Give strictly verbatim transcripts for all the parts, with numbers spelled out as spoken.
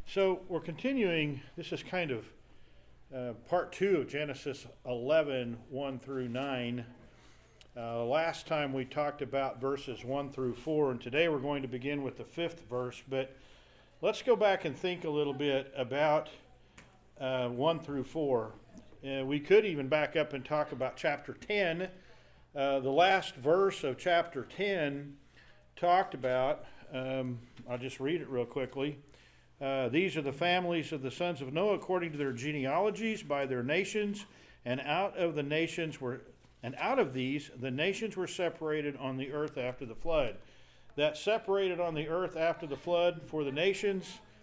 So we're continuing, this is kind of uh, part two of Genesis eleven, one through nine. Uh, last time we talked about verses one through four, and today we're going to begin with the fifth verse. But let's go back and think a little bit about uh, one through four. Uh, we could even back up and talk about chapter ten. Uh, the last verse of chapter ten talked about, um, I'll just read it real quickly. Uh, these are the families of the sons of Noah according to their genealogies by their nations, and out of the nations were, and out of these the nations were separated on the earth after the flood. That separated on the earth after the flood for the nations.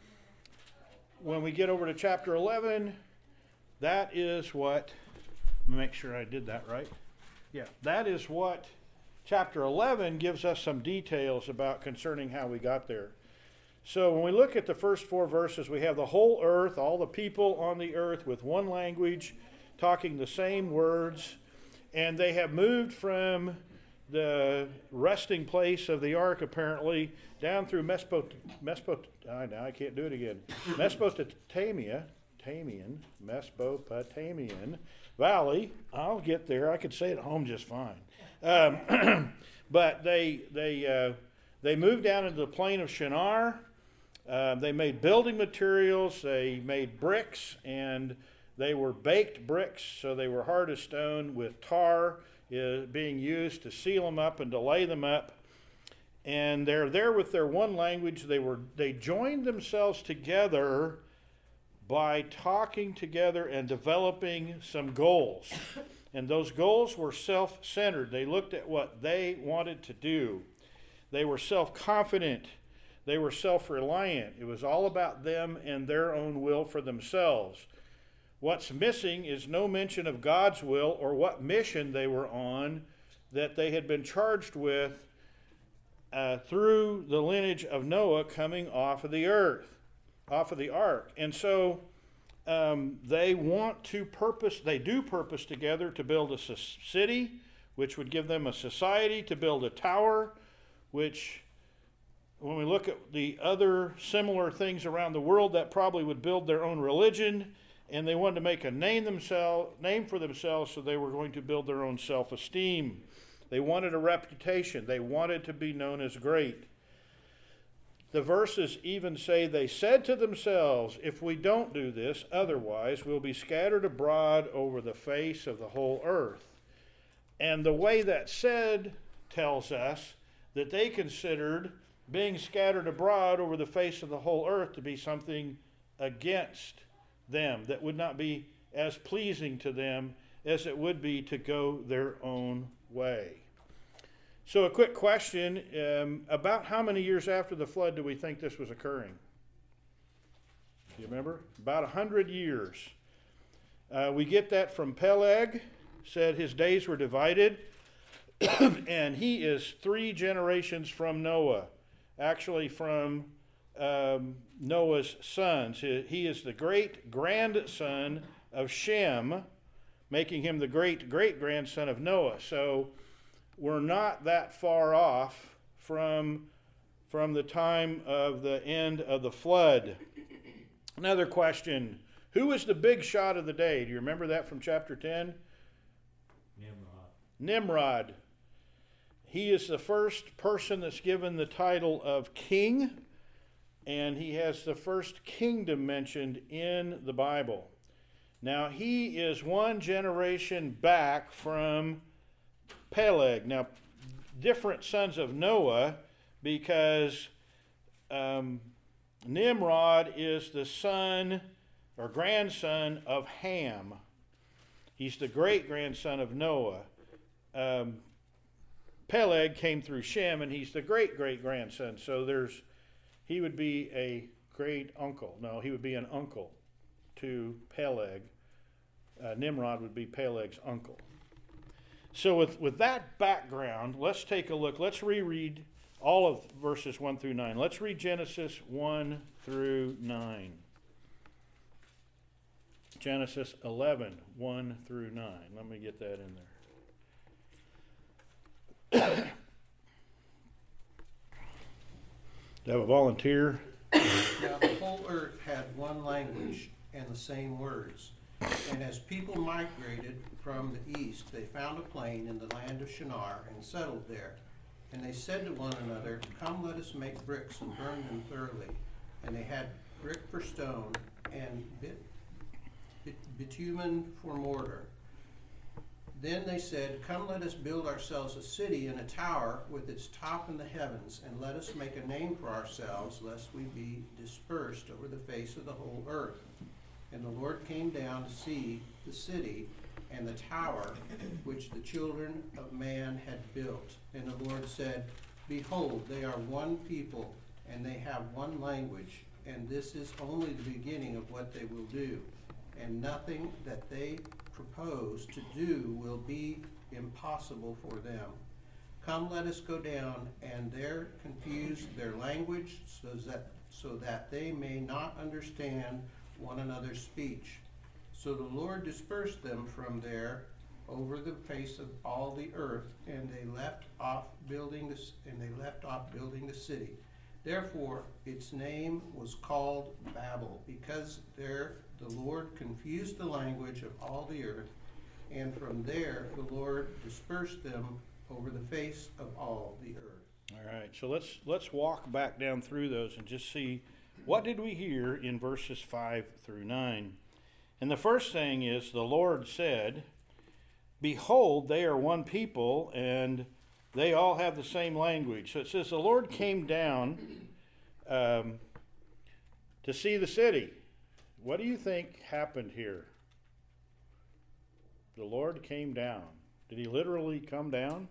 When we get over to chapter eleven, that is what, let me make sure I did that right. Yeah, that is what chapter eleven gives us some details about concerning how we got there. So when we look at the first four verses, we have the whole earth, all the people on the earth with one language, talking the same words, and they have moved from the resting place of the ark, apparently, down through Mespot, Mespot, I now I can't do it again, Mesopotamia, Tamian, Mesopotamian Valley. I'll get there. I could say it at home just fine. Um, but they they uh, they moved down into the plain of Shinar. Uh, they made building materials, they made bricks, and they were baked bricks, so they were hard as stone with tar uh, being used to seal them up and to lay them up. And they're there with their one language. They were they joined themselves together by talking together and developing some goals. And those goals were self-centered. They looked at what they wanted to do. They were self-confident. They were self-reliant. It was all about them and their own will for themselves. What's missing is no mention of God's will or what mission they were on that they had been charged with uh, through the lineage of Noah coming off of the earth, off of the ark. And so um, they want to purpose, they do purpose together to build a city, which would give them a society, to build a tower, which when we look at the other similar things around the world, that probably would build their own religion, and they wanted to make a name themselves, name for themselves, so they were going to build their own self-esteem. They wanted a reputation. They wanted to be known as great. The verses even say they said to themselves, if we don't do this, otherwise we'll be scattered abroad over the face of the whole earth. And the way that's said tells us that they considered being scattered abroad over the face of the whole earth to be something against them, that would not be as pleasing to them as it would be to go their own way. So a quick question, um, about how many years after the flood do we think this was occurring? Do you remember? About a hundred years. Uh, we get that from Peleg, said his days were divided, and he is three generations from Noah. Actually from um, Noah's sons. He, he is the great-grandson of Shem, making him the great-great-grandson of Noah. So we're not that far off from, from the time of the end of the flood. Another question, who was the big shot of the day? Do you remember that from chapter ten? Nimrod. Nimrod. He is the first person that's given the title of king, and he has the first kingdom mentioned in the Bible. Now, he is one generation back from Peleg. Now, different sons of Noah, because um, Nimrod is the son or grandson of Ham. He's the great-grandson of Noah. Um, Peleg came through Shem, and he's the great-great-grandson. So there's, he would be a great-uncle. No, he would be an uncle to Peleg. Uh, Nimrod would be Peleg's uncle. So with, with that background, let's take a look. Let's reread all of verses one through nine. Let's read Genesis one through nine. Genesis eleven, one through nine. Let me get that in there. Do I have a volunteer? Now the whole earth had one language and the same words. And as people migrated from the east, they found a plain in the land of Shinar and settled there. And they said to one another, "Come, let us make bricks and burn them thoroughly." And they had brick for stone and bit, bit, bitumen for mortar. Then they said, "Come, let us build ourselves a city and a tower with its top in the heavens, and let us make a name for ourselves, lest we be dispersed over the face of the whole earth." And the Lord came down to see the city and the tower which the children of man had built. And the Lord said, "Behold, they are one people, and they have one language, and this is only the beginning of what they will do. And nothing that they propose to do will be impossible for them. Come, let us go down and there confuse their language, so that, so that they may not understand one another's speech." So the Lord dispersed them from there over the face of all the earth, and they left off building this, and they left off building the city. Therefore its name was called Babel, because there the Lord confused the language of all the earth, and from there the Lord dispersed them over the face of all the earth. All right, so let's let's walk back down through those and just see what did we hear in verses five through nine. And the first thing is the Lord said, "Behold, they are one people, and they all have the same language." So it says the Lord came down um, to see the city. What do you think happened here? The Lord came down. Did he literally come down?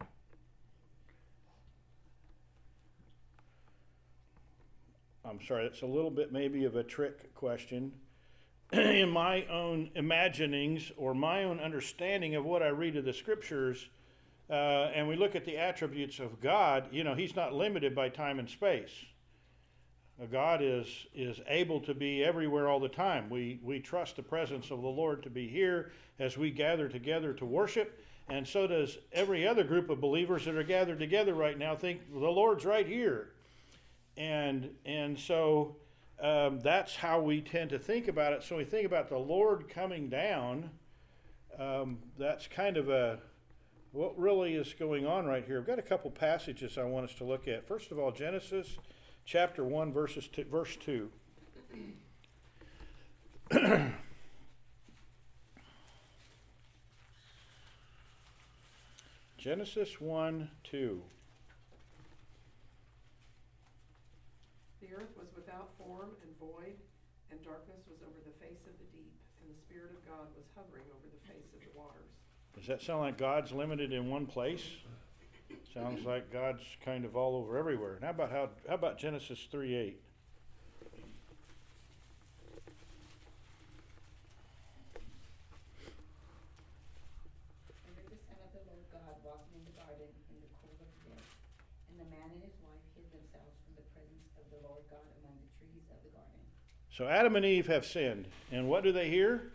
I'm sorry, it's a little bit maybe of a trick question. In my own imaginings or my own understanding of what I read of the scriptures, uh, and we look at the attributes of God, you know, he's not limited by time and space. Uh, God is is able to be everywhere all the time. We we trust the presence of the Lord to be here as we gather together to worship, and so does every other group of believers that are gathered together right now think the Lord's right here. And and so um, that's how we tend to think about it. So we think about the Lord coming down. Um, that's kind of a what really is going on right here. I've got a couple passages I want us to look at. First of all, Genesis chapter one, verses two, verse two. Genesis one, two. The earth was without form and void, and darkness was over the face of the deep, and the Spirit of God was hovering over the face of the waters. Does that sound like God's limited in one place? Sounds like God's kind of all over everywhere. And how about how, how about Genesis three eight? And the Son of the Lord God walking in the garden in the cool of the day, and the man and his wife hid themselves from the presence of the Lord God among the trees of the garden. So Adam and Eve have sinned. And what do they hear?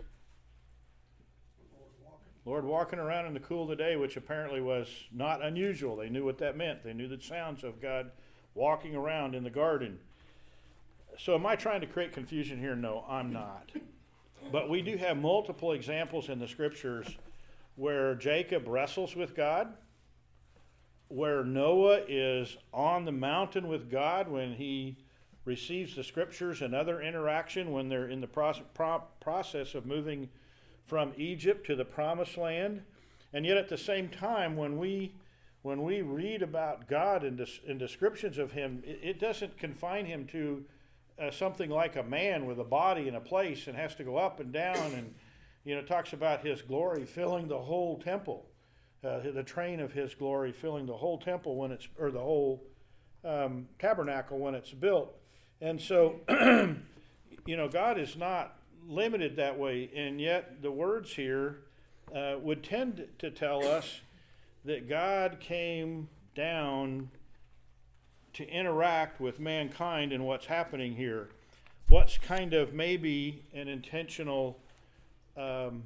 Lord walking around in the cool of the day, which apparently was not unusual. They knew what that meant. They knew the sounds of God walking around in the garden. So am I trying to create confusion here? No, I'm not. But we do have multiple examples in the scriptures where Jacob wrestles with God, where Noah is on the mountain with God when he receives the scriptures, and other interaction when they're in the process, process of moving from Egypt to the promised land. And yet at the same time, when we when we read about God and, des- and descriptions of him, it, it doesn't confine him to uh, something like a man with a body and a place and has to go up and down. And, you know, it talks about his glory filling the whole temple, uh, the train of his glory filling the whole temple when it's, or the whole um, tabernacle when it's built. And so, you know, God is not limited that way, and yet the words here uh, would tend to tell us that God came down to interact with mankind in what's happening here. What's kind of maybe an intentional, um,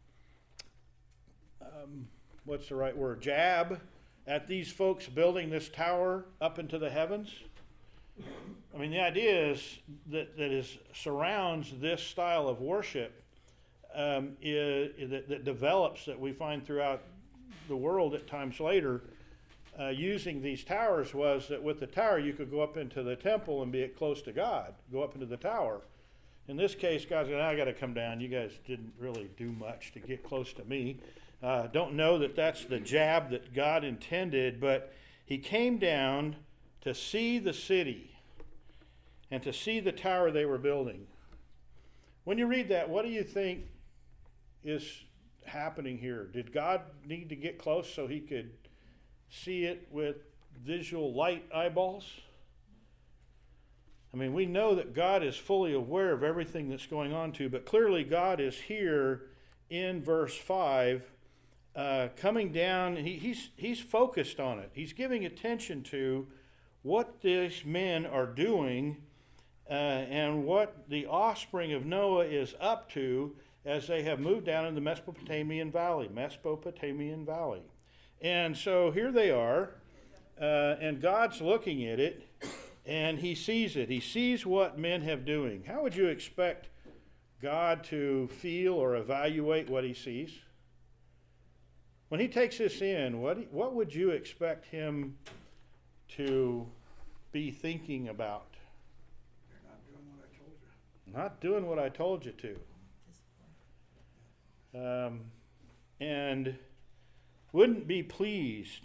um, what's the right word, jab at these folks building this tower up into the heavens. I mean, the idea is that, that is surrounds this style of worship um, is, that, that develops, that we find throughout the world at times later, uh, using these towers, was that with the tower you could go up into the temple and be close to God, go up into the tower. In this case, God's going, I got to come down. You guys didn't really do much to get close to me. Uh, don't know that that's the jab that God intended, but he came down to see the city and to see the tower they were building. When you read that, what do you think is happening here? Did God need to get close so he could see it with visual light eyeballs? I mean, we know that God is fully aware of everything that's going on too, but clearly God is here in verse five, uh, coming down. He, he's, he's focused on it. He's giving attention to what these men are doing uh, and what the offspring of Noah is up to as they have moved down in the Mesopotamian Valley, Mesopotamian Valley. And so here they are, uh, and God's looking at it, and he sees it. He sees what men have doing. How would you expect God to feel or evaluate what he sees? When he takes this in, what, what would you expect him to be thinking about? They're not doing what I told you. Not doing what I told you to. Um, and wouldn't be pleased.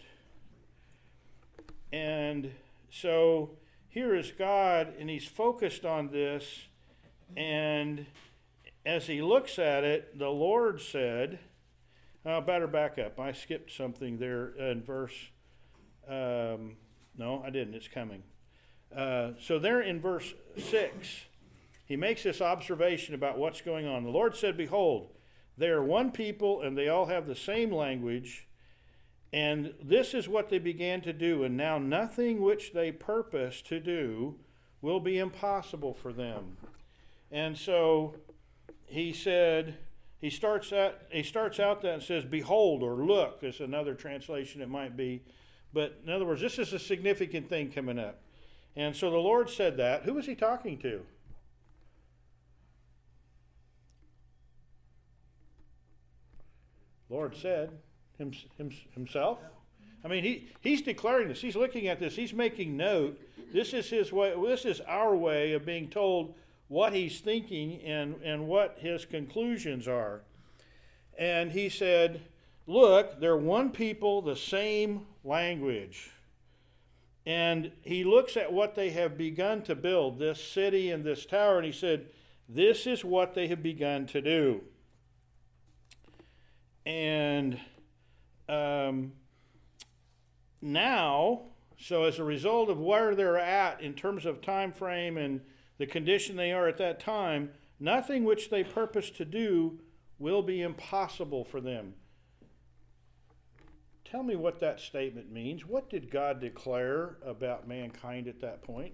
And so here is God, and he's focused on this, and as he looks at it, the Lord said, I better back up. I skipped something there in verse, um, no, I didn't, it's coming. Uh, so there in verse six, he makes this observation about what's going on. The Lord said, behold, they are one people, and they all have the same language, and this is what they began to do, and now nothing which they purpose to do will be impossible for them. And so he said, he starts out, he starts out that and says, behold, or look, is another translation it might be. But in other words, this is a significant thing coming up. And so the Lord said that. Who was he talking to? Lord said him, him, himself. I mean, he, he's declaring this. He's looking at this. He's making note. This is his way. This is our way of being told what he's thinking and, and what his conclusions are. And he said, look, they're one people, the same language. And he looks at what they have begun to build, this city and this tower, and he said, this is what they have begun to do. And um, now, so as a result of where they're at in terms of time frame and the condition they are at that time, nothing which they purpose to do will be impossible for them. Tell me what that statement means. What did God declare about mankind at that point?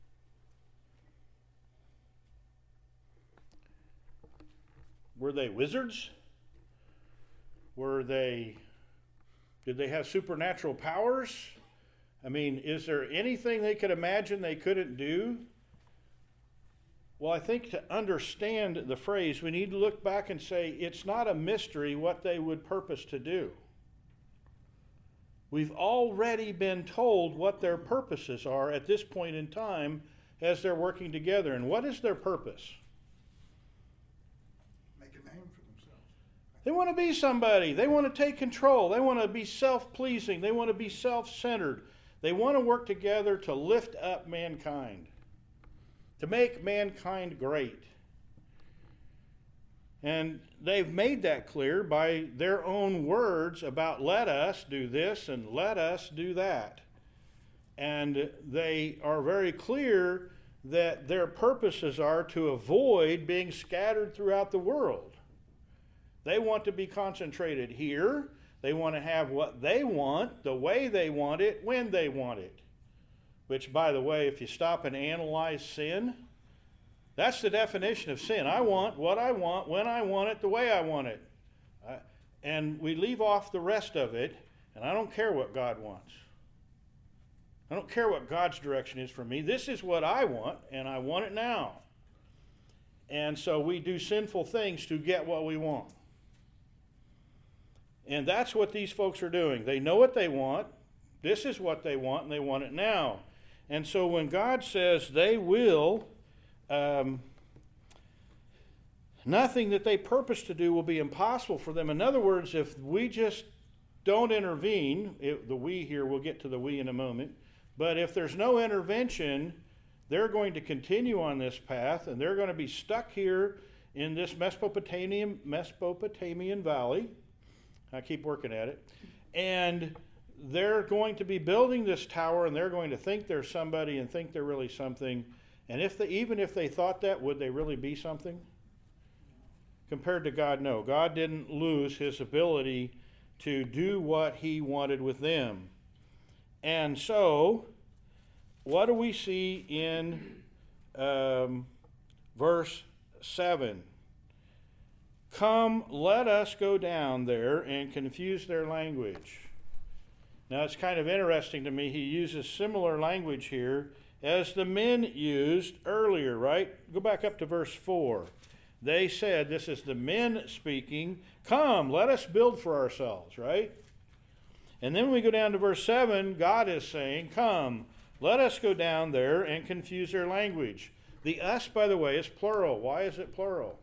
Were they wizards? Were they, did they have supernatural powers? I mean, is there anything they could imagine they couldn't do? Well, I think to understand the phrase, we need to look back and say it's not a mystery what they would purpose to do. We've already been told what their purposes are at this point in time as they're working together. And what is their purpose? Make a name for themselves. They want to be somebody. They want to take control. They want to be self-pleasing. They want to be self-centered. They want to work together to lift up mankind, to make mankind great. And they've made that clear by their own words about let us do this and let us do that. And they are very clear that their purposes are to avoid being scattered throughout the world. They want to be concentrated here. They want to have what they want, the way they want it, when they want it. Which, by the way, if you stop and analyze sin, that's the definition of sin. I want what I want, when I want it, the way I want it. I, and we leave off the rest of it, and I don't care what God wants. I don't care what God's direction is for me. This is what I want, and I want it now. And so we do sinful things to get what we want. And that's what these folks are doing. They know what they want. This is what they want, and they want it now. And so when God says they will, um, nothing that they purpose to do will be impossible for them. In other words, if we just don't intervene, it, the we here, we'll get to the we in a moment, but if there's no intervention, they're going to continue on this path, and they're going to be stuck here in this Mesopotamian, Mesopotamian valley. I keep working at it. And they're going to be building this tower, and they're going to think they're somebody and think they're really something. And if they, even if they thought that, would they really be something? Compared to God, no. God didn't lose his ability to do what he wanted with them. And so, what do we see in um, verse seven? Come, let us go down there and confuse their language. Now, it's kind of interesting to me. He uses similar language here as the men used earlier, right? Go back up to verse four. They said, this is the men speaking, come, let us build for ourselves, right? And then when we go down to verse seven, God is saying, come, let us go down there and confuse their language. The us, by the way, is plural. Why is it plural?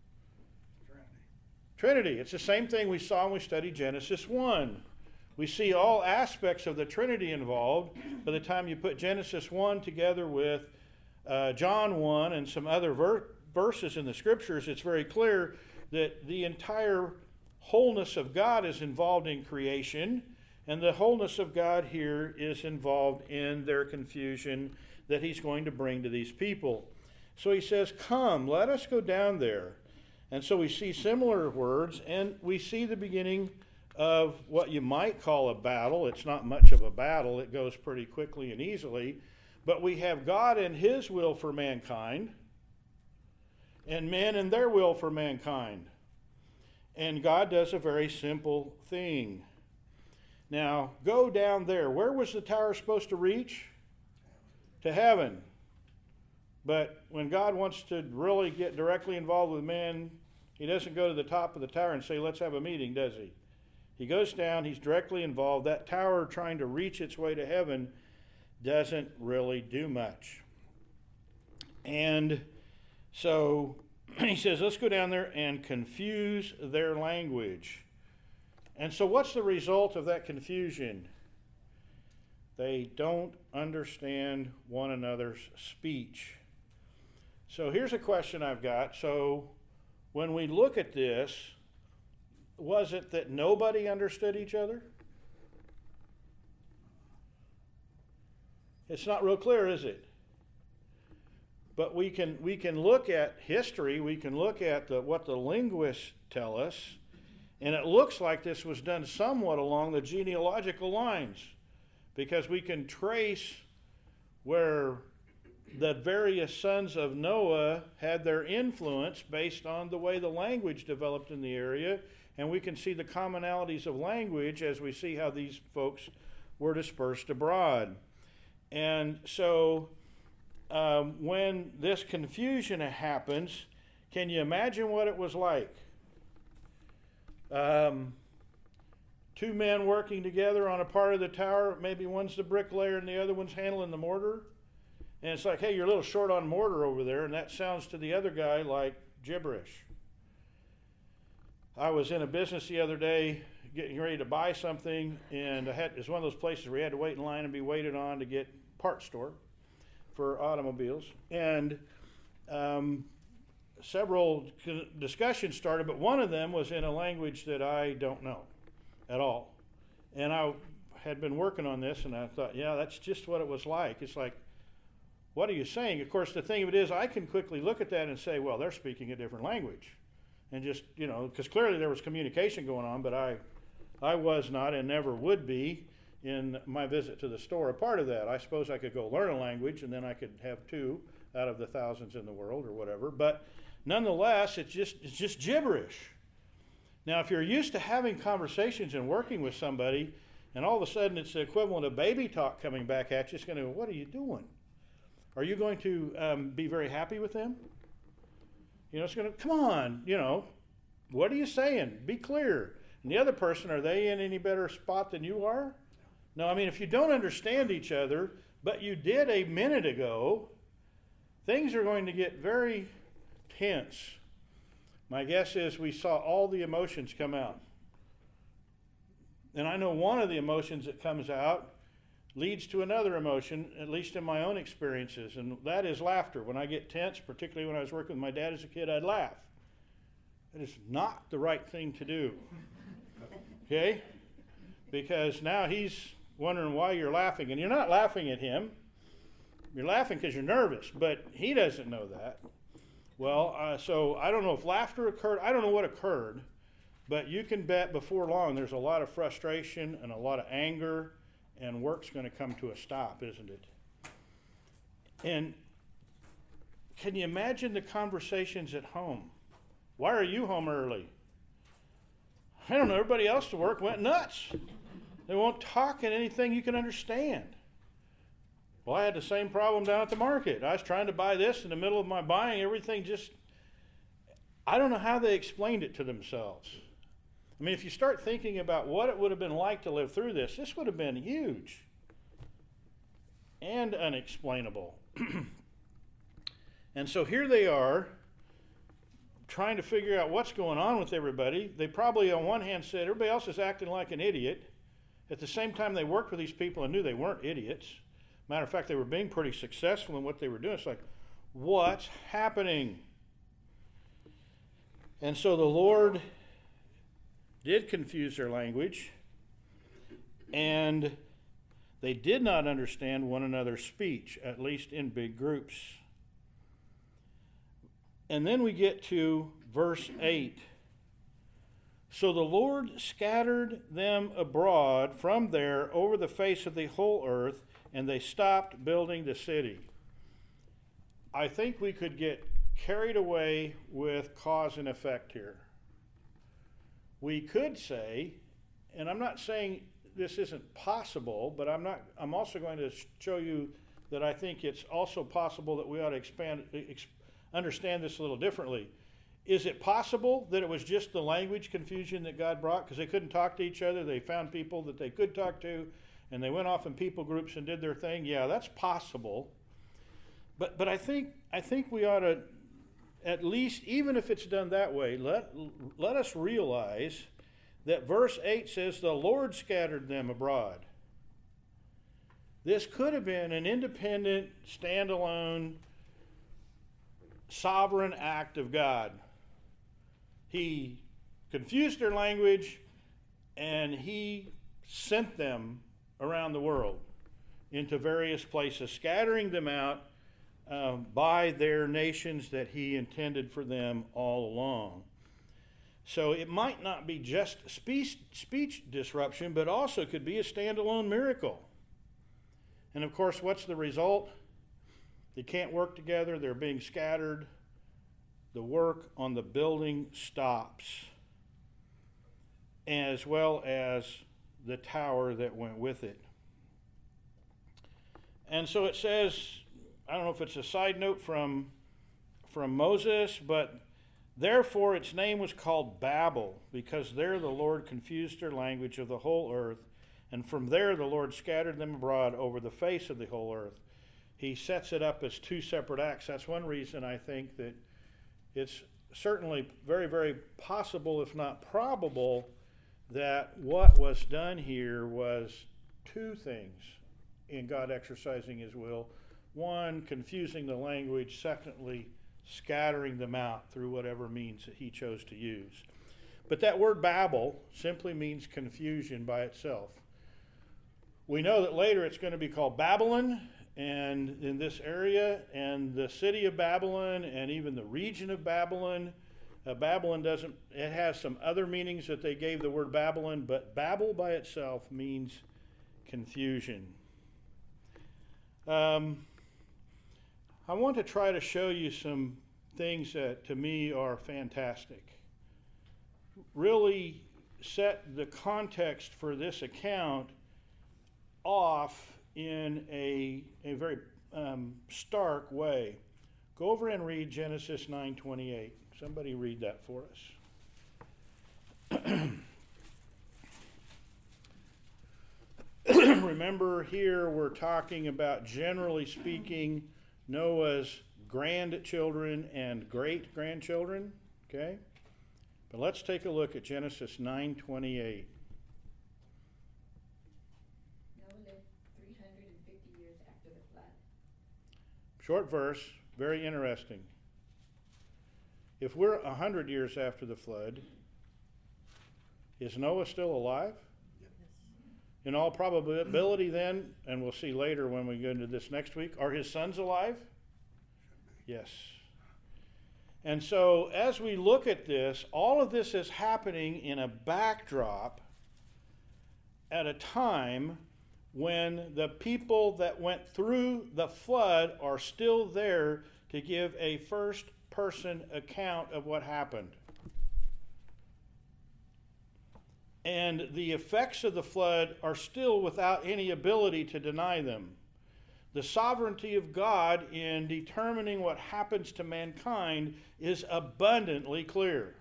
Trinity. Trinity. It's the same thing we saw when we studied Genesis one. We see all aspects of the Trinity involved by the time you put Genesis one together with uh, John one and some other ver- verses in the Scriptures. It's very clear that the entire wholeness of God is involved in creation, and the wholeness of God here is involved in their confusion that he's going to bring to these people. So he says, come, let us go down there. And so we see similar words, and we see the beginning of what you might call a battle. It's not much of a battle. It goes pretty quickly and easily. But we have God and his will for mankind, and men and their will for mankind. And God does a very simple thing. Now, go down there. Where was the tower supposed to reach? To heaven. But when God wants to really get directly involved with men, he doesn't go to the top of the tower and say, let's have a meeting, does he? He goes down, he's directly involved. That tower trying to reach its way to heaven doesn't really do much. And so he says, let's go down there and confuse their language. And so what's the result of that confusion? They don't understand one another's speech. So here's a question I've got. So when we look at this, was it that nobody understood each other? It's not real clear, is it? But we can we can look at history, we can look at the, what the linguists tell us, and it looks like this was done somewhat along the genealogical lines, because we can trace where the various sons of Noah had their influence based on the way the language developed in the area, and we can see the commonalities of language as we see how these folks were dispersed abroad. And so um, when this confusion happens, can you imagine what it was like? Um, two men working together on a part of the tower, maybe one's the bricklayer and the other one's handling the mortar. And it's like, hey, you're a little short on mortar over there, and that sounds to the other guy like gibberish. I was in a business the other day getting ready to buy something, and I had, it's one of those places where you had to wait in line and be waited on to get parts store for automobiles. And um, several discussions started, but one of them was in a language that I don't know at all. And I had been working on this, and I thought, yeah, that's just what it was like. It's like, what are you saying? Of course, the thing of it is, I can quickly look at that and say, well, they're speaking a different language. And just, you know, because clearly there was communication going on, but I, I was not and never would be in my visit to the store a part of that. I suppose I could go learn a language, and then I could have two out of the thousands in the world or whatever. But nonetheless, it's just it's just gibberish. Now, if you're used to having conversations and working with somebody, And all of a sudden, it's the equivalent of baby talk coming back at you. It's going to go, what are you doing? Are you going to um, be very happy with them? You know, it's going to, come on, you know, what are you saying? Be clear. And the other person, are they in any better spot than you are? No, I mean, if you don't understand each other, but you did a minute ago, things are going to get very tense. My guess is we saw all the emotions come out. And I know one of the emotions that comes out leads to another emotion, at least in my own experiences, and that is laughter. When I get tense, particularly when I was working with my dad as a kid, I'd laugh. That is not the right thing to do. Okay? Because now he's wondering why you're laughing, and you're not laughing at him. You're laughing because you're nervous, but he doesn't know that. Well, uh, so I don't know if laughter occurred. I don't know what occurred, but you can bet before long there's a lot of frustration and a lot of anger, and work's going to come to a stop, isn't it? And can you imagine the conversations at home? Why are you home early? I don't know, everybody else to work went nuts. They won't talk in anything you can understand. Well, I had the same problem down at the market. I was trying to buy this in the middle of my buying. Everything just, I don't know how they explained it to themselves. I mean, if you start thinking about what it would have been like to live through this, this would have been huge and unexplainable. And so here they are trying to figure out what's going on with everybody. They probably on one hand said everybody else is acting like an idiot. At the same time, they worked with these people and knew they weren't idiots. Matter of fact, they were being pretty successful in what they were doing. It's like, what's happening? And so the Lord did confuse their language, and they did not understand one another's speech, at least in big groups. And then we get to verse eight. So the Lord scattered them abroad from there over the face of the whole earth, and they stopped building the city. I think we could get carried away with cause and effect here. We could say, and I'm not saying this isn't possible, but I'm not. I'm also going to show you that I think it's also possible that we ought to expand, ex, understand this a little differently. Is it possible that it was just the language confusion that God brought because they couldn't talk to each other? They found people that they could talk to, and they went off in people groups and did their thing. Yeah, that's possible. But but I think I think we ought to, at least, even if it's done that way, let, let us realize that verse eight says, the Lord scattered them abroad. This could have been an independent, standalone, sovereign act of God. He confused their language, and he sent them around the world into various places, scattering them out Um, by their nations that he intended for them all along. So it might not be just speech, speech disruption, but also could be a standalone miracle. And of course, what's the result? They can't work together. They're being scattered. The work on the building stops, as well as the tower that went with it. And so it says, I don't know if it's a side note from, from Moses, but therefore its name was called Babel, because there the Lord confused their language of the whole earth, and from there the Lord scattered them abroad over the face of the whole earth. He sets it up as two separate acts. That's one reason I think that it's certainly very, very possible, if not probable, that what was done here was two things in God exercising his will. One, confusing the language. Secondly, scattering them out through whatever means that he chose to use. But that word Babel simply means confusion by itself. We know that later it's going to be called Babylon, and in this area, and the city of Babylon, and even the region of Babylon. Uh, Babylon doesn't, it has some other meanings that they gave the word Babylon, but Babel by itself means confusion. Um, I want to try to show you some things that to me are fantastic. Really set the context for this account off in a, a very um, stark way. Go over and read Genesis nine twenty-eight. Somebody read that for us. Remember, here we're talking about, generally speaking, Noah's grandchildren and great grandchildren. Okay? But let's take a look at Genesis nine twenty-eight. Noah lived three hundred fifty years after the flood. Short verse, very interesting. If we're a hundred years after the flood, is Noah still alive? In all probability then, and we'll see later when we go into this next week, are his sons alive? Yes. And so as we look at this, all of this is happening in a backdrop at a time when the people that went through the flood are still there to give a first-person account of what happened. And the effects of the flood are still without any ability to deny them. The sovereignty of God in determining what happens to mankind is abundantly clear.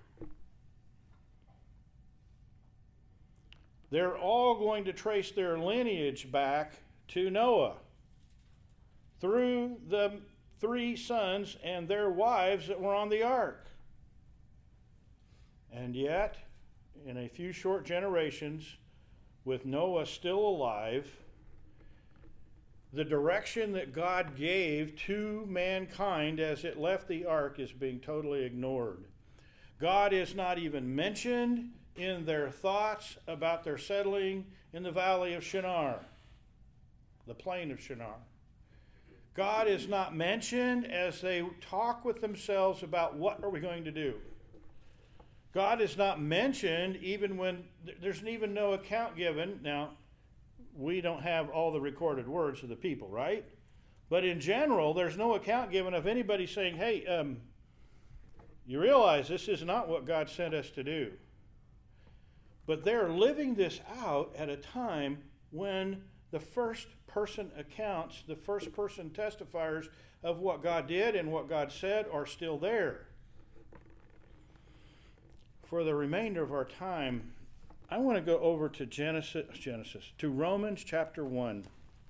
They're all going to trace their lineage back to Noah through the three sons and their wives that were on the ark. And yet, in a few short generations, with Noah still alive, the direction that God gave to mankind as it left the ark is being totally ignored. God is not even mentioned in their thoughts about their settling in the valley of Shinar, the plain of Shinar. God is not mentioned as they talk with themselves about what are we going to do. God is not mentioned even when there's even no account given. Now, we don't have all the recorded words of the people, right? But in general, there's no account given of anybody saying, hey, um, you realize this is not what God sent us to do. But they're living this out at a time when the first person accounts, the first person testifiers of what God did and what God said are still there. For the remainder of our time, I want to go over to Genesis, Genesis, to Romans chapter one.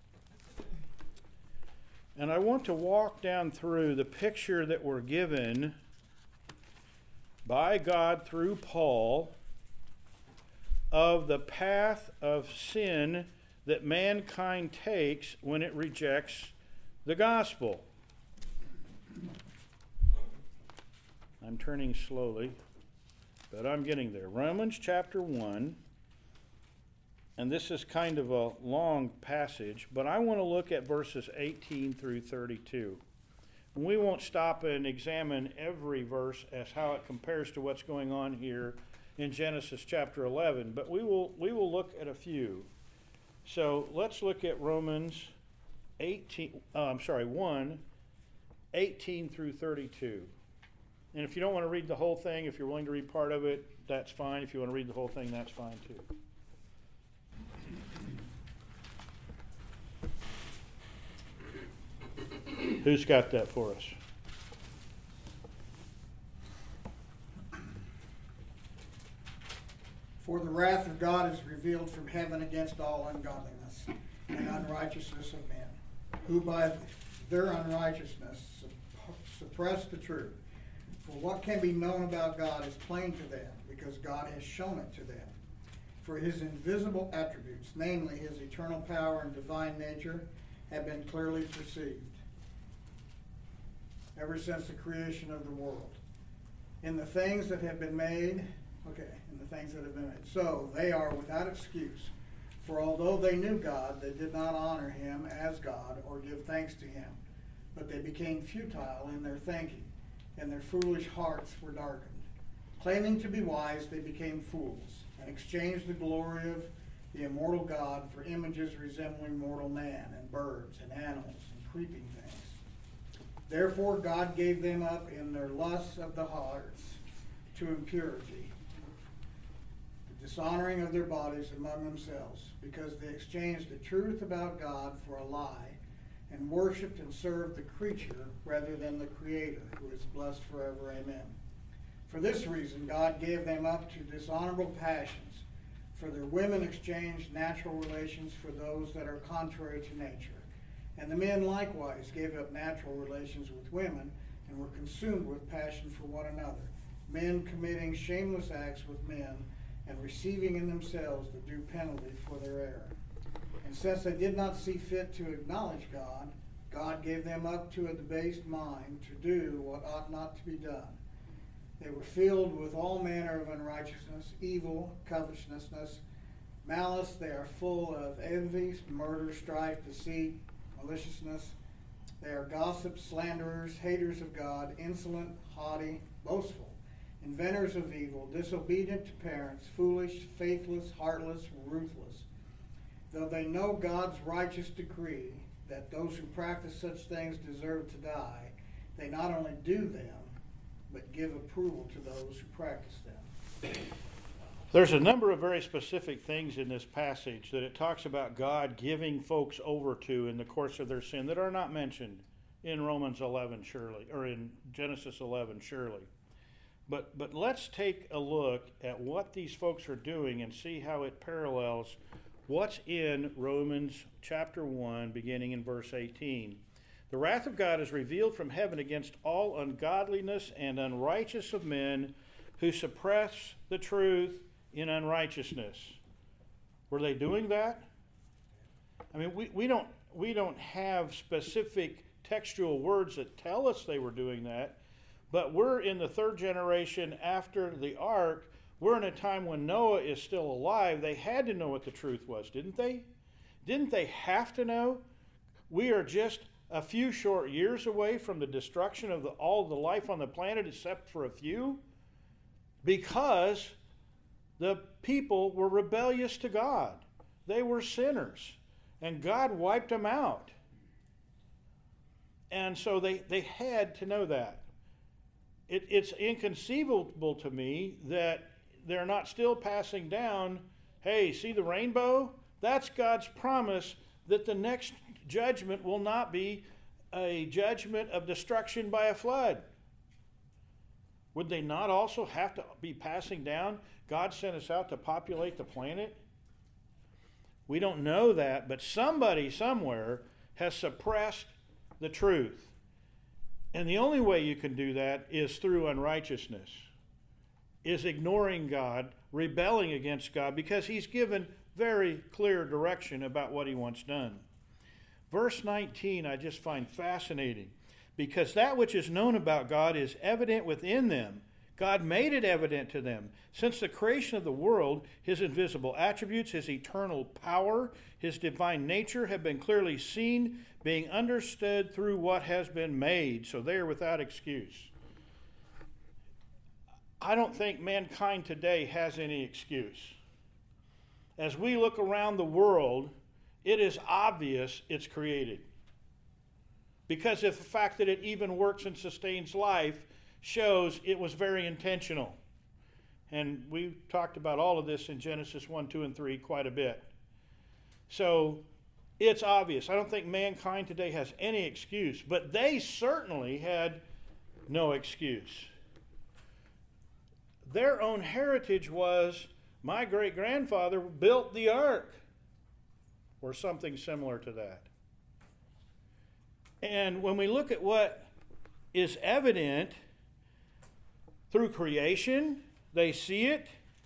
And I want to walk down through the picture that we're given by God through Paul of the path of sin that mankind takes when it rejects the gospel. I'm turning slowly, but I'm getting there. Romans chapter one, and this is kind of a long passage, but I want to look at verses eighteen through thirty-two. And we won't stop and examine every verse as how it compares to what's going on here in Genesis chapter eleven, but we will we will look at a few. So let's look at Romans eighteen. Uh, I'm sorry, one, eighteen through thirty-two. And if you don't want to read the whole thing, if you're willing to read part of it, that's fine. If you want to read the whole thing, that's fine too. Who's got that for us? For the wrath of God is revealed from heaven against all ungodliness and unrighteousness of men, who by their unrighteousness suppress the truth. For what can be known about God is plain to them, because God has shown it to them. For his invisible attributes, namely his eternal power and divine nature, have been clearly perceived ever since the creation of the world. In the things that have been made, okay, in the things that have been made. So they are without excuse. For although they knew God, they did not honor him as God or give thanks to him. But they became futile in their thinking, and their foolish hearts were darkened. Claiming to be wise, they became fools, and exchanged the glory of the immortal God for images resembling mortal man, and birds, and animals, and creeping things. Therefore God gave them up in their lusts of the hearts to impurity, dishonoring of their bodies among themselves, because they exchanged the truth about God for a lie, and worshipped and served the creature rather than the Creator, who is blessed forever. Amen. For this reason, God gave them up to dishonorable passions, for their women exchanged natural relations for those that are contrary to nature. And the men likewise gave up natural relations with women, and were consumed with passion for one another, men committing shameless acts with men, and receiving in themselves the due penalty for their error. And since they did not see fit to acknowledge God, God gave them up to a debased mind to do what ought not to be done. They were filled with all manner of unrighteousness, evil, covetousness, malice. They are full of envy, murder, strife, deceit, maliciousness. They are gossips, slanderers, haters of God, insolent, haughty, boastful, inventors of evil, disobedient to parents, foolish, faithless, heartless, ruthless. Though they know God's righteous decree that those who practice such things deserve to die, they not only do them, but give approval to those who practice them. There's a number of very specific things in this passage that it talks about God giving folks over to in the course of their sin that are not mentioned in Romans eleven, surely, or in Genesis eleven, surely. But but let's take a look at what these folks are doing and see how it parallels what's in Romans chapter one, beginning in verse eighteen. The wrath of God is revealed from heaven against all ungodliness and unrighteousness of men who suppress the truth in unrighteousness. Were they doing that? I mean, we, we don't we don't have specific textual words that tell us they were doing that, but we're in the third generation after the ark. We're in a time when Noah is still alive. They had to know what the truth was, didn't they? Didn't they have to know? We are just a few short years away from the destruction of the, all the life on the planet except for a few, because the people were rebellious to God. They were sinners, and God wiped them out. And so they, they had to know that. It, it's inconceivable to me that they're not still passing down, hey, see the rainbow? That's God's promise that the next judgment will not be a judgment of destruction by a flood. Would they not also have to be passing down, God sent us out to populate the planet? We don't know that, but somebody somewhere has suppressed the truth. And the only way you can do that is through unrighteousness, is ignoring God, rebelling against God, because he's given very clear direction about what he wants done. Verse nineteen I just find fascinating, because that which is known about God is evident within them. God made it evident to them. Since the creation of the world, his invisible attributes, his eternal power, his divine nature have been clearly seen, being understood through what has been made. So they are without excuse. I don't think mankind today has any excuse. As we look around the world, it is obvious it's created, because of the fact that it even works and sustains life shows it was very intentional. And we talked about all of this in Genesis one, two, and three quite a bit. So it's obvious. I don't think mankind today has any excuse, but they certainly had no excuse. Their own heritage was, my great-grandfather built the ark, or something similar to that. And when we look at what is evident through creation, they see it,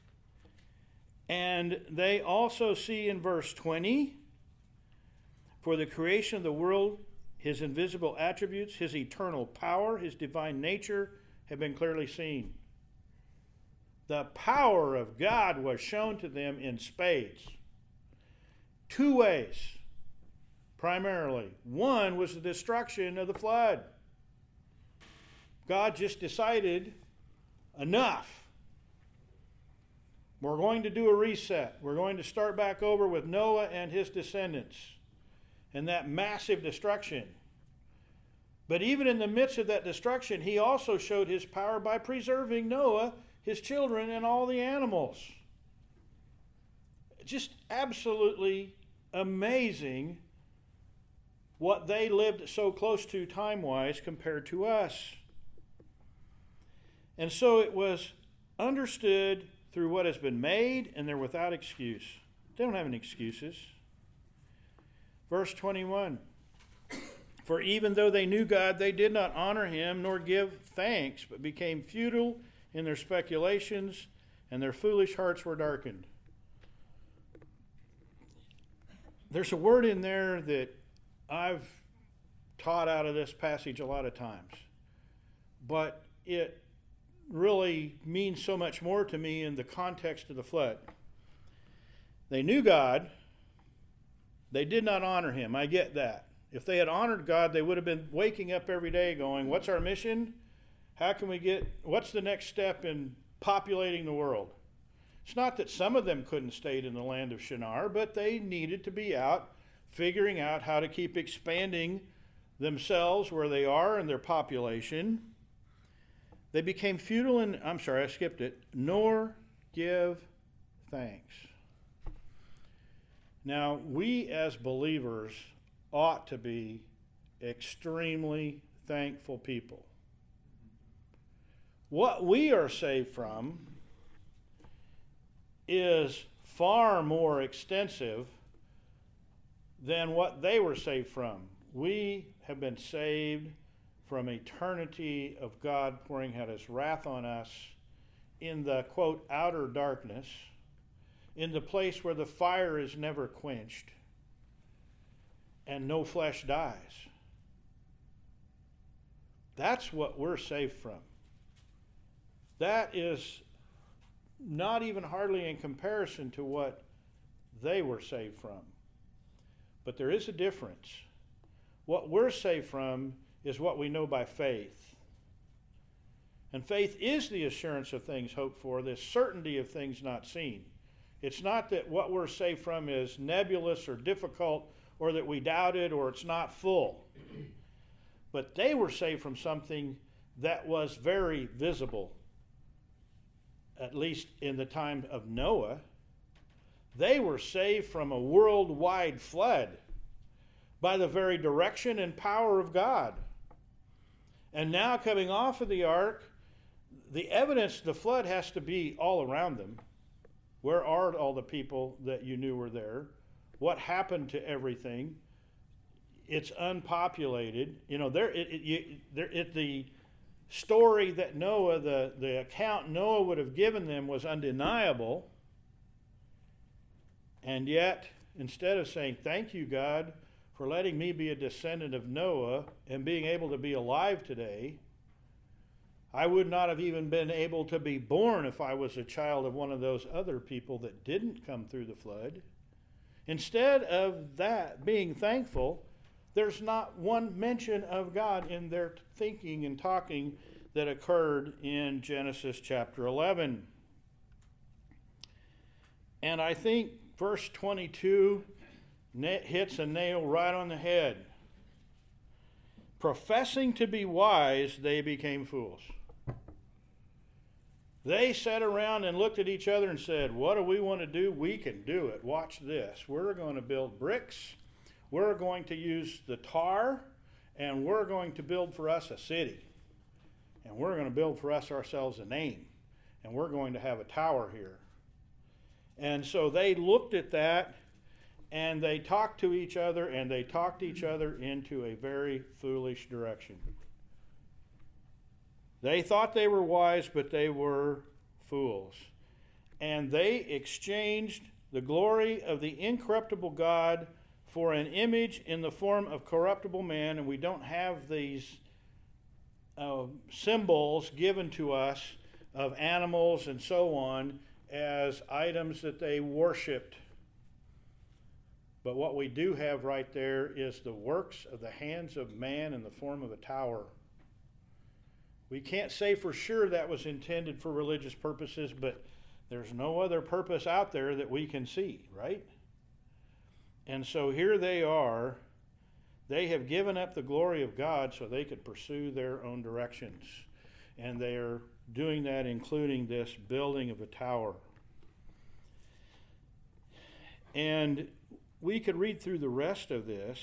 and they also see in verse twenty, for the creation of the world, his invisible attributes, his eternal power, his divine nature have been clearly seen. The power of God was shown to them in spades. Two ways, primarily. One was the destruction of the flood. God just decided, enough. We're going to do a reset. We're going to start back over with Noah and his descendants and that massive destruction. But even in the midst of that destruction, he also showed his power by preserving Noah, his children, and all the animals. just absolutely amazing what they lived so close to time-wise compared to us. And so it was understood through what has been made, and they're without excuse. They don't have any excuses. Verse twenty-one, for even though they knew God, they did not honor him nor give thanks, but became futile in their speculations, and their foolish hearts were darkened. There's a word in there that I've taught out of this passage a lot of times, but it really means so much more to me in the context of the flood. They knew God. They did not honor him. I get that. If they had honored God, they would have been waking up every day going, what's our mission? How can we get, what's the next step in populating the world? It's not that some of them couldn't stay in the land of Shinar, but they needed to be out figuring out how to keep expanding themselves where they are and their population. They became futile and, I'm sorry, I skipped it, nor give thanks. Now, we as believers ought to be extremely thankful people. What we are saved from is far more extensive than what they were saved from. We have been saved from eternity of God pouring out his wrath on us in the, quote, outer darkness, in the place where the fire is never quenched and no flesh dies. That's what we're saved from. That is not even hardly in comparison to what they were saved from. But there is a difference. What we're saved from is what we know by faith. And faith is the assurance of things hoped for, the certainty of things not seen. It's not that what we're saved from is nebulous or difficult or that we doubt it or it's not full. But they were saved from something that was very visible, at least in the time of Noah. They were saved from a worldwide flood by the very direction and power of God. And now coming off of the ark, the evidence of the flood has to be all around them. Where are all the people that you knew were there? What happened to everything? It's unpopulated. You know, there, it, it, you, there, it, the story that Noah, the, the account Noah would have given them was undeniable. And yet, instead of saying, thank you, God, for letting me be a descendant of Noah and being able to be alive today, I would not have even been able to be born if I was a child of one of those other people that didn't come through the flood. Instead of that, being thankful, there's not one mention of God in their thinking and talking that occurred in Genesis chapter eleven. And I think verse twenty-two hits a nail right on the head. Professing to be wise, they became fools. They sat around and looked at each other and said, what do we want to do? We can do it. Watch this. We're going to build bricks. We're going to use the tar, and we're going to build for us a city. And we're going to build for us ourselves a name. And we're going to have a tower here. And so they looked at that, and they talked to each other, and they talked each other into a very foolish direction. They thought they were wise, but they were fools. And they exchanged the glory of the incorruptible God for an image in the form of corruptible man, and we don't have these uh, symbols given to us of animals and so on as items that they worshipped. But what we do have right there is the works of the hands of man in the form of a tower. We can't say for sure that was intended for religious purposes, but there's no other purpose out there that we can see, right? And so here they are. They have given up the glory of God so they could pursue their own directions. And they are doing that, including this building of a tower. And we could read through the rest of this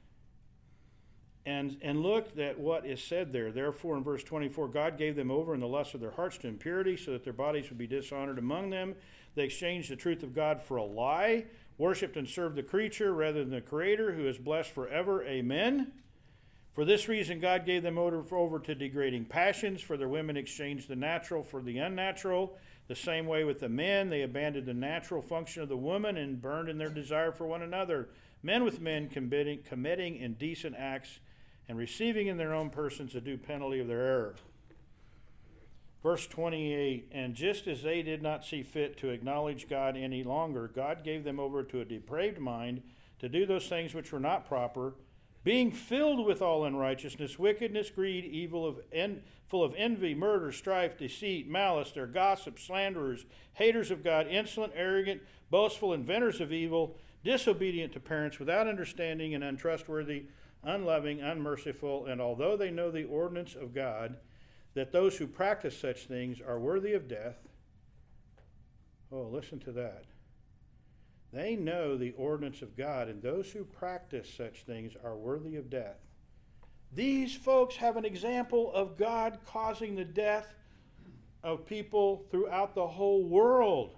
and, and look at what is said there. Therefore, in verse twenty-four, God gave them over in the lust of their hearts to impurity, so that their bodies would be dishonored among them. They exchanged the truth of God for a lie, worshipped and served the creature rather than the Creator, who is blessed forever. Amen. For this reason, God gave them over, over to degrading passions, for their women exchanged the natural for the unnatural. The same way with the men, they abandoned the natural function of the woman and burned in their desire for one another. Men with men committing, committing indecent acts and receiving in their own persons the due penalty of their error. Verse twenty-eight, and just as they did not see fit to acknowledge God any longer, God gave them over to a depraved mind to do those things which were not proper, being filled with all unrighteousness, wickedness, greed, evil, of en- full of envy, murder, strife, deceit, malice. They're gossips, slanderers, haters of God, insolent, arrogant, boastful, inventors of evil, disobedient to parents, without understanding, and untrustworthy, unloving, unmerciful. And although they know the ordinance of God, that those who practice such things are worthy of death. Oh, listen to that. They know the ordinance of God, and those who practice such things are worthy of death. These folks have an example of God causing the death of people throughout the whole world.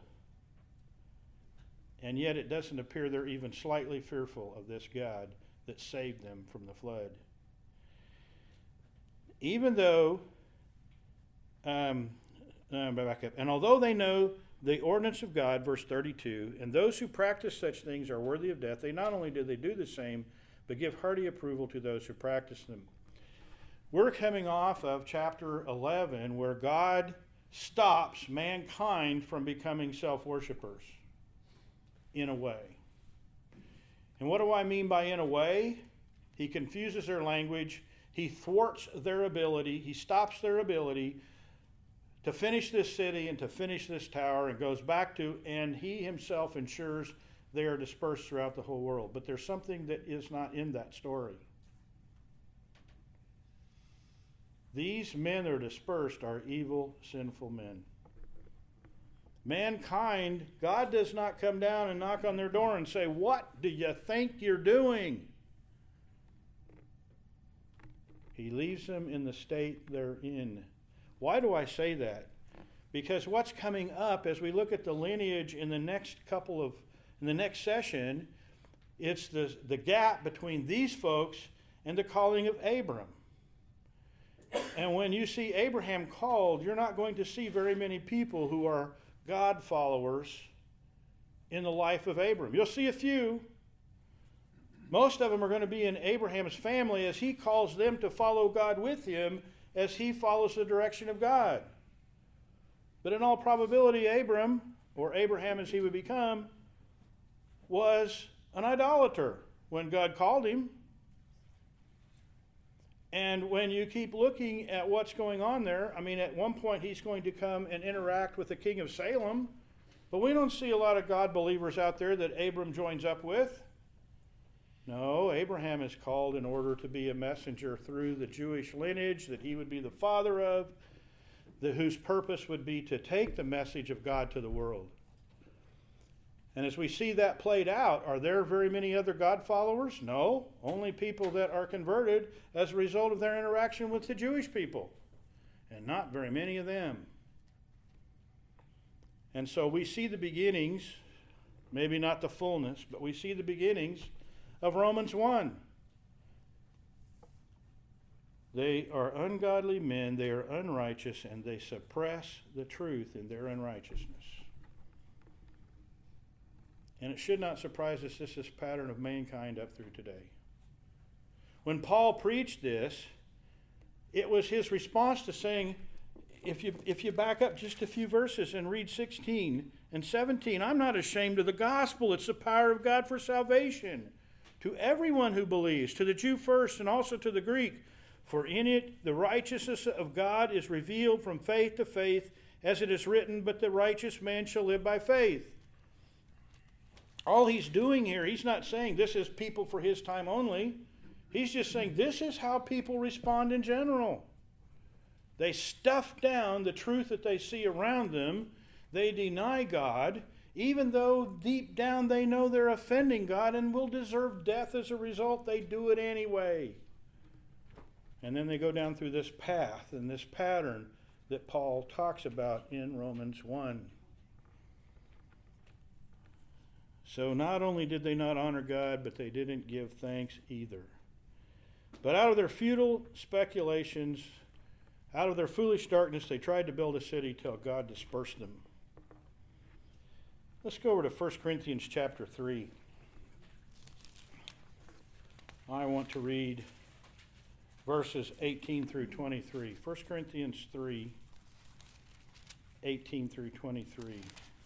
And yet it doesn't appear they're even slightly fearful of this God that saved them from the flood. Even though Um, uh, back up. And although they know the ordinance of God, verse thirty-two, and those who practice such things are worthy of death, they not only do they do the same, but give hearty approval to those who practice them. We're coming off of chapter eleven, where God stops mankind from becoming self-worshipers, in a way. And what do I mean by in a way? He confuses their language. He thwarts their ability. He stops their ability to finish this city and to finish this tower, and goes back to, and he himself ensures they are dispersed throughout the whole world. But there's something that is not in that story. These men that are dispersed are evil, sinful men. Mankind, God does not come down and knock on their door and say, "What do you think you're doing?" He leaves them in the state they're in. Why do I say that? Because what's coming up as we look at the lineage in the next couple of, in the next session, it's the, the gap between these folks and the calling of Abram. And when you see Abraham called, you're not going to see very many people who are God followers in the life of Abram. You'll see a few. Most of them are going to be in Abraham's family as he calls them to follow God with him as he follows the direction of God. But in all probability, Abram, or Abraham as he would become, was an idolater when God called him. And when you keep looking at what's going on there, I mean, at one point he's going to come and interact with the king of Salem, but we don't see a lot of God believers out there that Abram joins up with. No, Abraham is called in order to be a messenger through the Jewish lineage that he would be the father of, the, whose purpose would be to take the message of God to the world. And as we see that played out, are there very many other God followers? No, only people that are converted as a result of their interaction with the Jewish people, and not very many of them. And so we see the beginnings, maybe not the fullness, but we see the beginnings of Romans one. They are ungodly men, they are unrighteous, and they suppress the truth in their unrighteousness. And it should not surprise us, this is a pattern of mankind up through today. When Paul preached this, it was his response to saying, if you, if you back up just a few verses and read sixteen and seventeen, I'm not ashamed of the gospel, it's the power of God for salvation to everyone who believes, to the Jew first and also to the Greek. For in it the righteousness of God is revealed from faith to faith, as it is written, but the righteous man shall live by faith. All he's doing here, he's not saying this is people for his time only. He's just saying this is how people respond in general. They stuff down the truth that they see around them. They deny God. Even though deep down they know they're offending God and will deserve death as a result, they do it anyway. And then they go down through this path and this pattern that Paul talks about in Romans one. So not only did they not honor God, but they didn't give thanks either. But out of their futile speculations, out of their foolish darkness, they tried to build a city till God dispersed them. Let's go over to First Corinthians chapter three. I want to read verses eighteen through twenty-three. First Corinthians three, eighteen through twenty-three.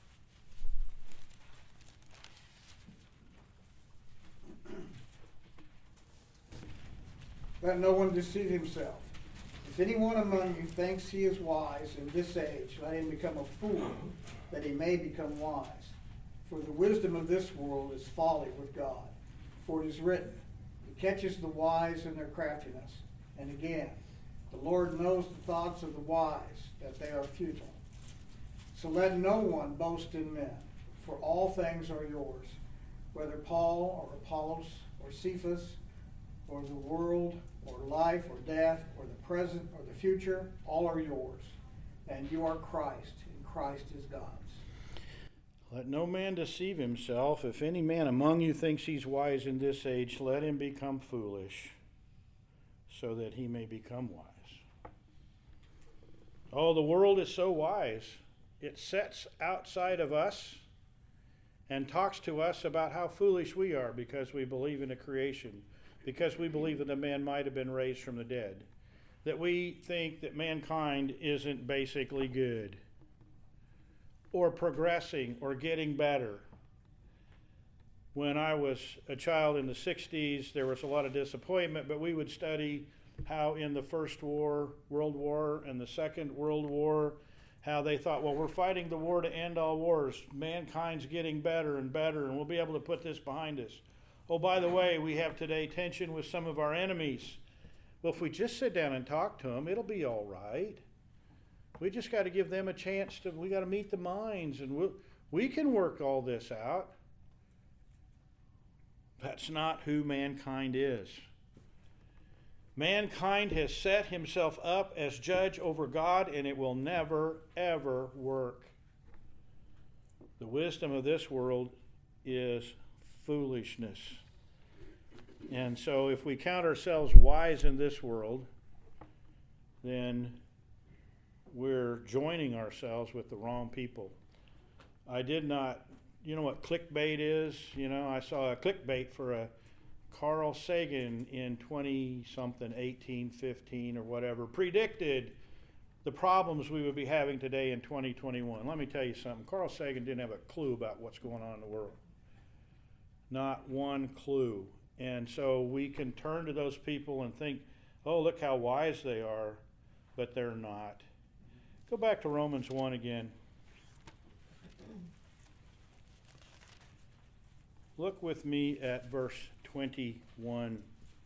Let no one deceive himself. If anyone among you thinks he is wise in this age, let him become a fool, that he may become wise. For the wisdom of this world is folly with God. For it is written, He catches the wise in their craftiness. And again, the Lord knows the thoughts of the wise, that they are futile. So let no one boast in men, for all things are yours, whether Paul or Apollos or Cephas, or the world, or life, or death, or the present, or the future, all are yours. And you are Christ, and Christ is God's. Let no man deceive himself. If any man among you thinks he's wise in this age, let him become foolish, so that he may become wise. Oh, the world is so wise. It sets outside of us and talks to us about how foolish we are because we believe in a creation, because we believe that a man might have been raised from the dead, that we think that mankind isn't basically good or progressing or getting better. When I was a child in the sixties, there was a lot of disappointment, but we would study how in the First War, World War, and the Second World War, how they thought, well, we're fighting the war to end all wars. Mankind's getting better and better, and we'll be able to put this behind us. Oh, by the way, we have today tension with some of our enemies. Well, if we just sit down and talk to them, it'll be all right. We just got to give them a chance to, we got to meet the minds, and we'll, we can work all this out. That's not who mankind is. Mankind has set himself up as judge over God, and it will never, ever work. The wisdom of this world is foolishness. And so if we count ourselves wise in this world, then we're joining ourselves with the wrong people. I did not, you know what clickbait is? You know, I saw a clickbait for a Carl Sagan in twenty-something, eighteen, fifteen or whatever, predicted the problems we would be having today in twenty twenty-one. Let me tell you something. Carl Sagan didn't have a clue about what's going on in the world. Not one clue. And so we can turn to those people and think, oh, look how wise they are, but they're not. Go back to Romans one again. Look with me at verse twenty-one.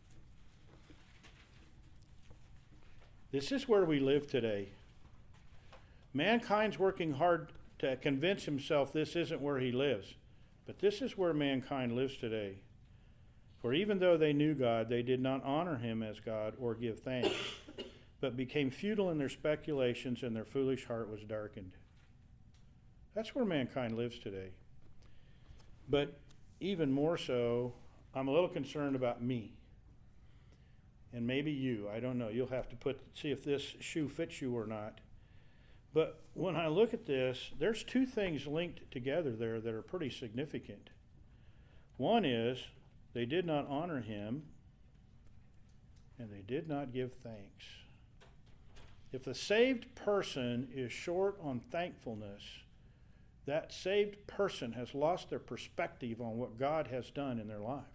This is where we live today. Mankind's working hard to convince himself this isn't where he lives. But this is where mankind lives today. For even though they knew God, they did not honor him as God or give thanks, but became futile in their speculations, and their foolish heart was darkened. That's where mankind lives today. But even more so, I'm a little concerned about me. And maybe you. I don't know. You'll have to put see if this shoe fits you or not. But when I look at this, there's two things linked together there that are pretty significant. One is they did not honor him, and they did not give thanks. If the saved person is short on thankfulness, that saved person has lost their perspective on what God has done in their life.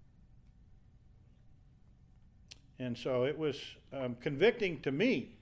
And so it was um, convicting to me,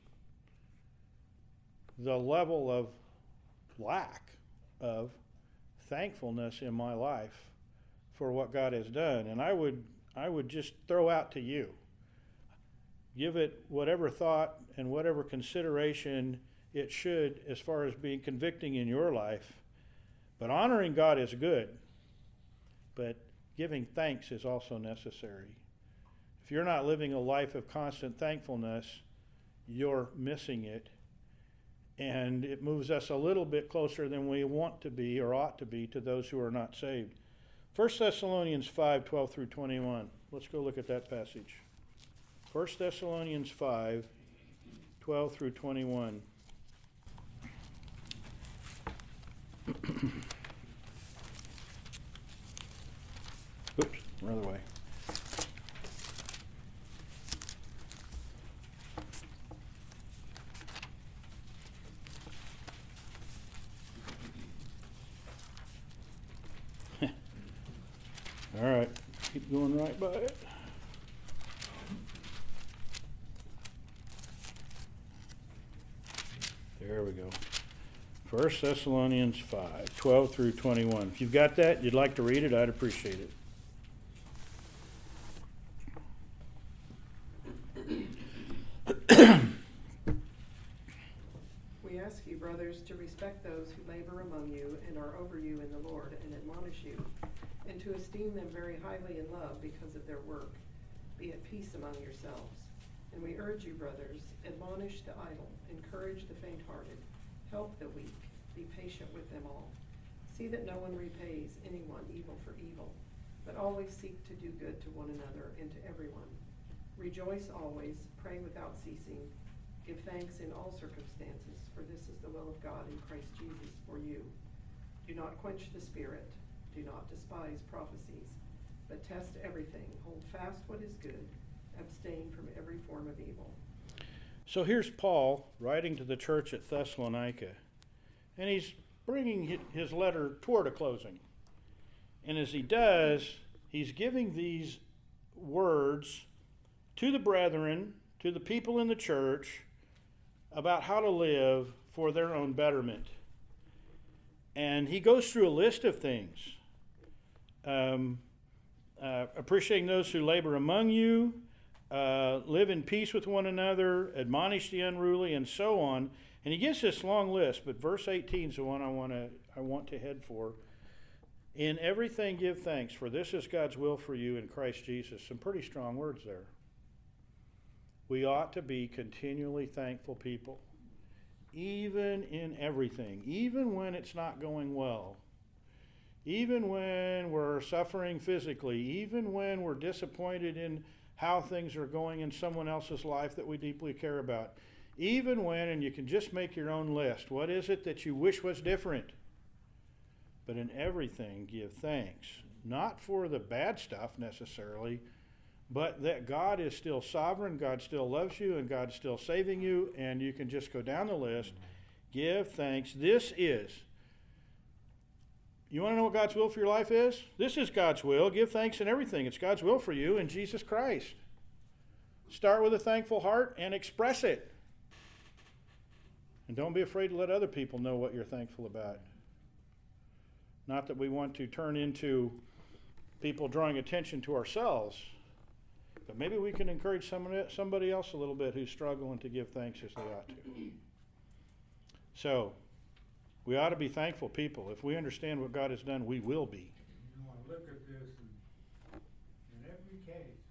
the level of lack of thankfulness in my life for what God has done. And I would I would just throw out to you, give it whatever thought and whatever consideration it should as far as being convicting in your life. But honoring God is good, but giving thanks is also necessary. If you're not living a life of constant thankfulness, you're missing it. And it moves us a little bit closer than we want to be or ought to be to those who are not saved. First Thessalonians five, twelve through twenty-one. Let's go look at that passage. First Thessalonians five, twelve through twenty-one. Oops, another way. All right, keep going right by it. There we go. First Thessalonians five, twelve through twenty-one. If you've got that, you'd like to read it, I'd appreciate it. We ask you, brothers, to respect those who labor among you and are over you in the Lord and admonish you, and to esteem them very highly in love because of their work. Be at peace among yourselves. And we urge you, brothers, admonish the idle, encourage the faint-hearted, help the weak, be patient with them all. See that no one repays anyone evil for evil, but always seek to do good to one another and to everyone. Rejoice always, pray without ceasing, give thanks in all circumstances, for this is the will of God in Christ Jesus for you. Do not quench the spirit, do not despise prophecies, but test everything, hold fast what is good, abstain from every form of evil. So here's Paul writing to the church at Thessalonica, and he's bringing his letter toward a closing. And as he does, he's giving these words to the brethren, to the people in the church, about how to live for their own betterment. And he goes through a list of things. Um, uh, appreciating those who labor among you, uh, live in peace with one another, admonish the unruly, and so on. And he gives this long list, but verse eighteen is the one I want to I want to head for. In everything give thanks, for this is God's will for you in Christ Jesus. Some pretty strong words there. We ought to be continually thankful people, even in everything, even when it's not going well, even when we're suffering physically, even when we're disappointed in how things are going in someone else's life that we deeply care about, even when, and you can just make your own list, what is it that you wish was different? But in everything give thanks, not for the bad stuff necessarily, but that God is still sovereign, God still loves you, and God's still saving you, and you can just go down the list. Give thanks. This is. You want to know what God's will for your life is? This is God's will. Give thanks in everything. It's God's will for you in Jesus Christ. Start with a thankful heart and express it. And don't be afraid to let other people know what you're thankful about. Not that we want to turn into people drawing attention to ourselves, but maybe we can encourage somebody, somebody else a little bit who's struggling to give thanks as they ought to. So, we ought to be thankful people. If we understand what God has done, we will be. You want to look at this and in every case,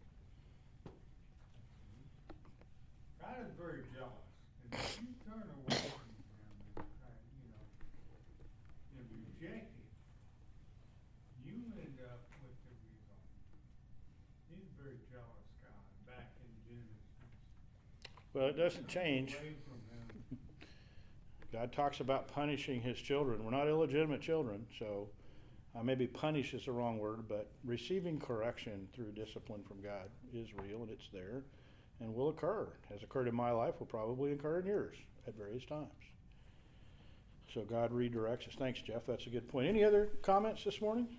God is very jealous. And if you turn away from him and, uh, you know, and reject him, you end up with the result. He's a very jealous God back in Genesis. Well, it doesn't change. Away from him. God talks about punishing his children. We're not illegitimate children, so uh, maybe punish is the wrong word, but receiving correction through discipline from God is real, and it's there, and will occur. It has occurred in my life, will probably occur in yours at various times. So God redirects us. Thanks, Jeff. That's a good point. Any other comments this morning?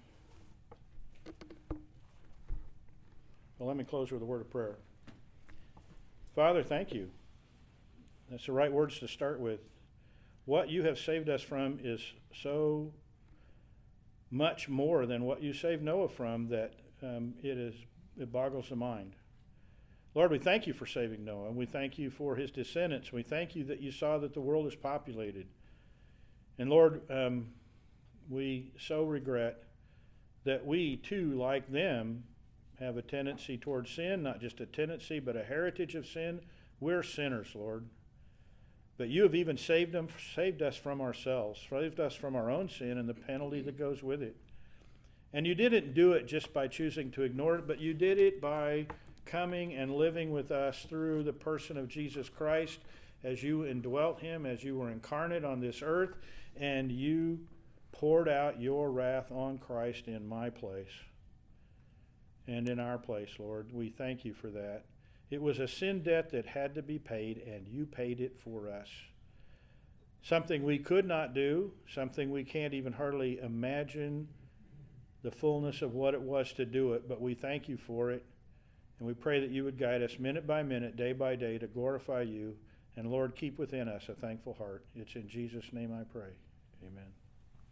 Well, let me close with a word of prayer. Father, thank you. That's the right words to start with. What you have saved us from is so much more than what you saved Noah from that um, it is it boggles the mind. Lord, we thank you for saving Noah, and we thank you for his descendants. We thank you that you saw that the world is populated. And Lord, um, we so regret that we too, like them, have a tendency towards sin, not just a tendency, but a heritage of sin. We're sinners, Lord. But you have even saved them, saved us from ourselves, saved us from our own sin and the penalty that goes with it. And you didn't do it just by choosing to ignore it, but you did it by coming and living with us through the person of Jesus Christ as you indwelt him, as you were incarnate on this earth, and you poured out your wrath on Christ in my place and in our place, Lord. We thank you for that. It was a sin debt that had to be paid, and you paid it for us. Something we could not do, something we can't even hardly imagine the fullness of what it was to do it, but we thank you for it, and we pray that you would guide us minute by minute, day by day, to glorify you. And Lord, keep within us a thankful heart. It's in Jesus' name I pray. Amen.